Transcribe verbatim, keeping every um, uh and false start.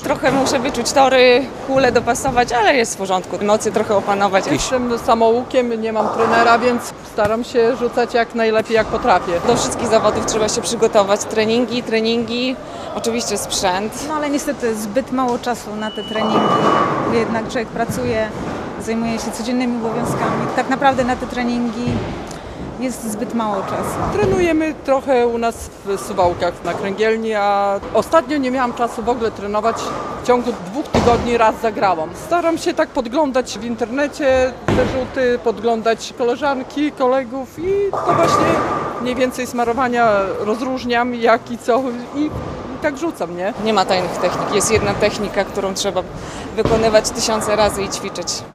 trochę muszę wyczuć tory, kule dopasować, ale jest w porządku. Emocje trochę opanować. Jestem samoukiem, nie mam trenera, więc staram się rzucać jak najlepiej, jak potrafię. Do wszystkich zawodów trzeba się przygotować. Treningi, treningi, oczywiście sprzęt. No ale niestety zbyt mało czasu na te treningi. Jednak człowiek pracuje, zajmuje się codziennymi obowiązkami. Tak naprawdę na te treningi jest zbyt mało czasu. Trenujemy trochę u nas w Suwałkach na kręgielni, a ostatnio nie miałam czasu w ogóle trenować. W ciągu dwóch tygodni raz zagrałam. Staram się tak podglądać w internecie te rzuty, podglądać koleżanki, kolegów i to właśnie mniej więcej smarowania rozróżniam jak i co i, i tak rzucam, nie? Nie ma tajnych technik. Jest jedna technika, którą trzeba wykonywać tysiące razy i ćwiczyć.